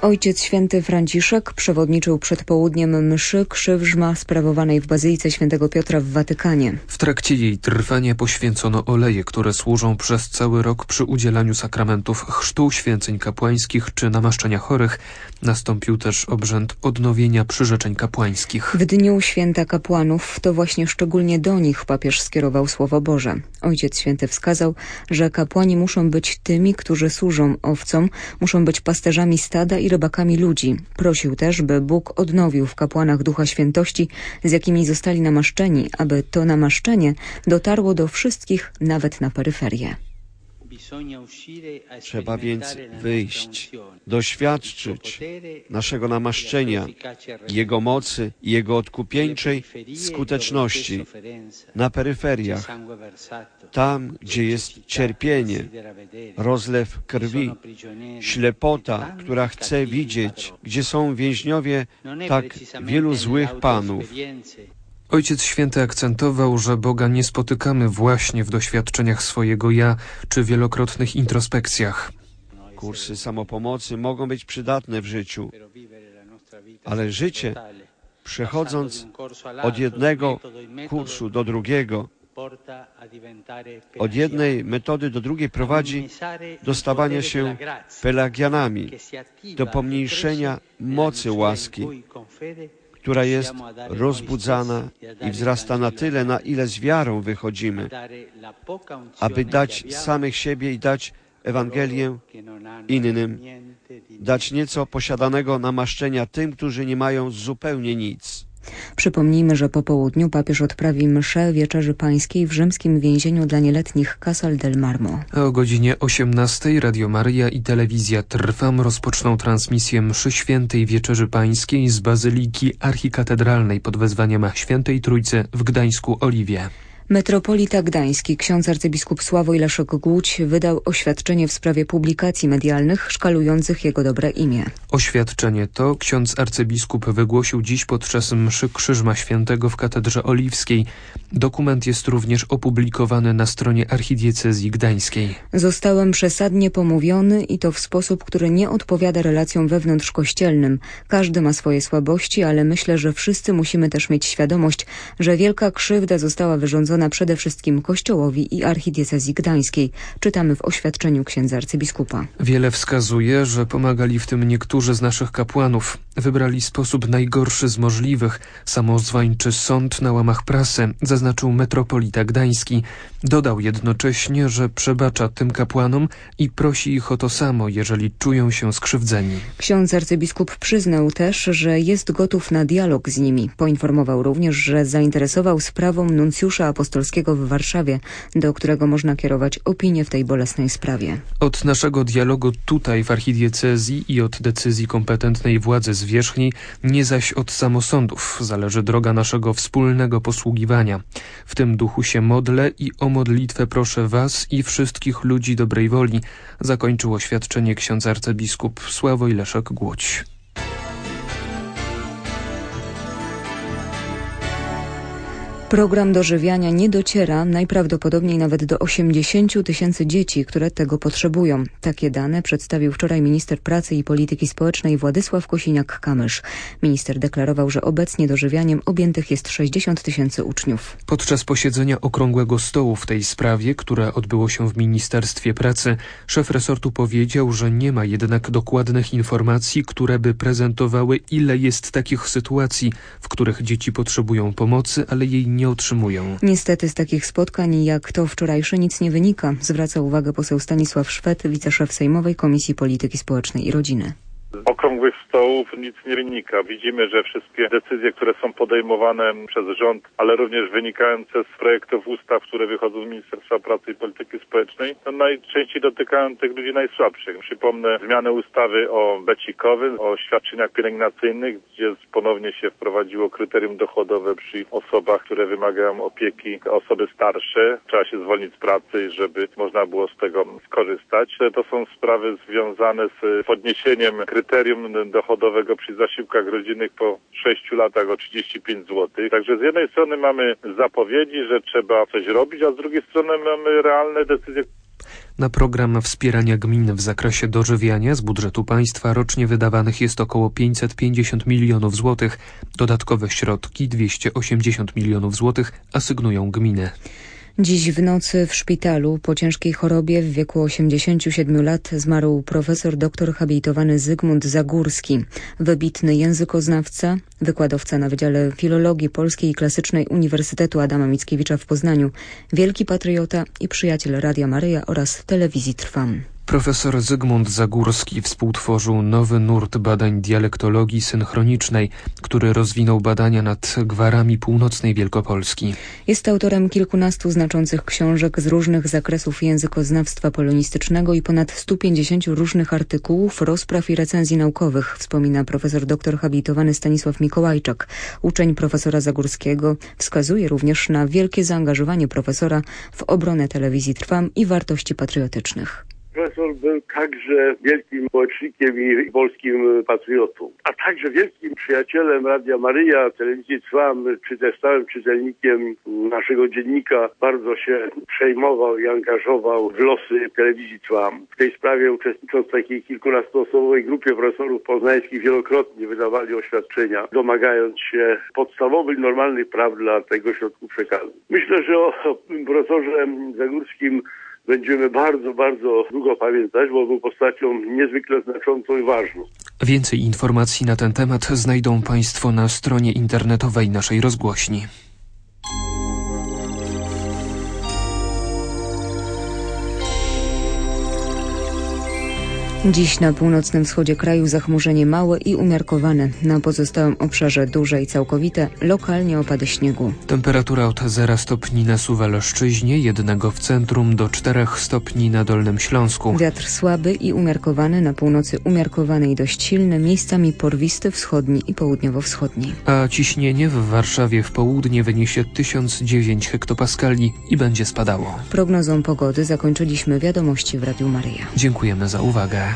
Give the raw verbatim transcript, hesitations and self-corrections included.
Ojciec Święty Franciszek przewodniczył przed południem mszy Krzyżma sprawowanej w Bazylice Świętego Piotra w Watykanie. W trakcie jej trwania poświęcono oleje, które służą przez cały rok przy udzielaniu sakramentów chrztu, święceń kapłańskich czy namaszczenia chorych. Nastąpił też obrzęd odnowienia przyrzeczeń kapłańskich. W dniu Święta Kapłanów to właśnie szczególnie do nich papież skierował Słowo Boże. Ojciec Święty wskazał, że kapłani muszą być tymi, którzy służą owcom, muszą być pasterzami stada i rybakami ludzi. Prosił też, by Bóg odnowił w kapłanach ducha świętości, z jakimi zostali namaszczeni, aby to namaszczenie dotarło do wszystkich, nawet na peryferię. Trzeba więc wyjść, doświadczyć naszego namaszczenia, Jego mocy i Jego odkupieńczej skuteczności na peryferiach, tam, gdzie jest cierpienie, rozlew krwi, ślepota, która chce widzieć, gdzie są więźniowie tak wielu złych panów. Ojciec Święty akcentował, że Boga nie spotykamy właśnie w doświadczeniach swojego ja czy wielokrotnych introspekcjach. Kursy samopomocy mogą być przydatne w życiu, ale życie, przechodząc od jednego kursu do drugiego, od jednej metody do drugiej, prowadzi do stawania się Pelagianami, do pomniejszenia mocy łaski, która jest rozbudzana i wzrasta na tyle, na ile z wiarą wychodzimy, aby dać samych siebie i dać Ewangelię innym, dać nieco posiadanego namaszczenia tym, którzy nie mają zupełnie nic. Przypomnijmy, że po południu papież odprawi mszę Wieczerzy Pańskiej w rzymskim więzieniu dla nieletnich Casal del Marmo. A o godzinie osiemnastej Radio Maryja i Telewizja Trwam rozpoczną transmisję mszy świętej Wieczerzy Pańskiej z Bazyliki Archikatedralnej pod wezwaniem Świętej Trójcy w Gdańsku-Oliwie. Metropolita Gdański, ksiądz arcybiskup Sławoj Leszek Głódź wydał oświadczenie w sprawie publikacji medialnych szkalujących jego dobre imię. Oświadczenie to ksiądz arcybiskup wygłosił dziś podczas mszy Krzyżma Świętego w Katedrze Oliwskiej. Dokument jest również opublikowany na stronie archidiecezji gdańskiej. Zostałem przesadnie pomówiony i to w sposób, który nie odpowiada relacjom wewnątrzkościelnym. Każdy ma swoje słabości, ale myślę, że wszyscy musimy też mieć świadomość, że wielka krzywda została wyrządzona przede wszystkim Kościołowi i archidiecezji gdańskiej. Czytamy w oświadczeniu księdza arcybiskupa. Wiele wskazuje, że pomagali w tym niektórzy z naszych kapłanów. Wybrali sposób najgorszy z możliwych, samozwańczy sąd na łamach prasy, zaznaczył metropolita gdański. Dodał jednocześnie, że przebacza tym kapłanom i prosi ich o to samo, jeżeli czują się skrzywdzeni. Ksiądz arcybiskup przyznał też, że jest gotów na dialog z nimi. Poinformował również, że zainteresował sprawą nuncjusza apostolskiego w Warszawie, do którego można kierować opinię w tej bolesnej sprawie. Od naszego dialogu tutaj w archidiecezji i od decyzji kompetentnej władzy zwierzchniej, nie zaś od samosądów, zależy droga naszego wspólnego posługiwania. W tym duchu się modlę i o modlitwę proszę was i wszystkich ludzi dobrej woli, zakończył oświadczenie ksiądz arcybiskup Sławoj Leszek Głódź. Program dożywiania nie dociera najprawdopodobniej nawet do osiemdziesięciu tysięcy dzieci, które tego potrzebują. Takie dane przedstawił wczoraj minister pracy i polityki społecznej Władysław Kosiniak-Kamysz. Minister deklarował, że obecnie dożywianiem objętych jest sześćdziesiąt tysięcy uczniów. Podczas posiedzenia okrągłego stołu w tej sprawie, które odbyło się w Ministerstwie Pracy, szef resortu powiedział, że nie ma jednak dokładnych informacji, które by prezentowały, ile jest takich sytuacji, w których dzieci potrzebują pomocy, ale jej nie nie otrzymują. Niestety z takich spotkań jak to wczorajsze nic nie wynika, zwraca uwagę poseł Stanisław Szwed, wiceszef Sejmowej Komisji Polityki Społecznej i Rodziny. Okrągłych stołów nic nie wynika. Widzimy, że wszystkie decyzje, które są podejmowane przez rząd, ale również wynikające z projektów ustaw, które wychodzą z Ministerstwa Pracy i Polityki Społecznej, to najczęściej dotykają tych ludzi najsłabszych. Przypomnę zmianę ustawy o becikowym, o świadczeniach pielęgnacyjnych, gdzie ponownie się wprowadziło kryterium dochodowe przy osobach, które wymagają opieki, osoby starsze. Trzeba się zwolnić z pracy, żeby można było z tego skorzystać. To są sprawy związane z podniesieniem kryterium dochodowego przy zasiłkach rodzinnych po sześciu latach o trzydzieści pięć złotych. Także z jednej strony mamy zapowiedzi, że trzeba coś robić, a z drugiej strony mamy realne decyzje, Na program wspierania gmin w zakresie dożywiania z budżetu państwa rocznie wydawanych jest około pięćset pięćdziesiąt milionów złotych. Dodatkowe środki, dwieście osiemdziesiąt milionów złotych, asygnują gminy. Dziś w nocy w szpitalu po ciężkiej chorobie w wieku osiemdziesięciu siedmiu lat zmarł profesor doktor habilitowany Zygmunt Zagórski, wybitny językoznawca, wykładowca na Wydziale Filologii Polskiej i Klasycznej Uniwersytetu Adama Mickiewicza w Poznaniu, wielki patriota i przyjaciel Radia Maryja oraz telewizji Trwam. Profesor Zygmunt Zagórski współtworzył nowy nurt badań dialektologii synchronicznej, który rozwinął badania nad gwarami północnej Wielkopolski. Jest autorem kilkunastu znaczących książek z różnych zakresów językoznawstwa polonistycznego i ponad stu pięćdziesięciu różnych artykułów, rozpraw i recenzji naukowych, wspomina profesor doktor habilitowany Stanisław Mikołajczak. Uczeń profesora Zagórskiego wskazuje również na wielkie zaangażowanie profesora w obronę telewizji Trwam i wartości patriotycznych. Profesor był także wielkim społecznikiem i polskim patriotą, a także wielkim przyjacielem Radia Maryja, telewizji Trwam, czy też stałym czytelnikiem naszego dziennika. Bardzo się przejmował i angażował w losy telewizji Trwam. W tej sprawie, uczestnicząc w takiej kilkunastoosobowej grupie profesorów poznańskich, wielokrotnie wydawali oświadczenia, domagając się podstawowych, normalnych praw dla tego środku przekazu. Myślę, że o profesorze Zagórskim będziemy bardzo, bardzo długo pamiętać, bo był postacią niezwykle znaczącą i ważną. Więcej informacji na ten temat znajdą Państwo na stronie internetowej naszej rozgłośni. Dziś na północnym wschodzie kraju zachmurzenie małe i umiarkowane. Na pozostałym obszarze duże i całkowite, lokalnie opady śniegu. Temperatura od zera stopni na Suwalszczyźnie, jednego w centrum, do czterech stopni na Dolnym Śląsku. Wiatr słaby i umiarkowany, na północy umiarkowany i dość silny, miejscami porwisty, wschodni i południowo-wschodni. A ciśnienie w Warszawie w południe wyniesie tysiąc dziewięć hektopaskali i będzie spadało. Prognozą pogody zakończyliśmy wiadomości w Radiu Maryja. Dziękujemy za uwagę.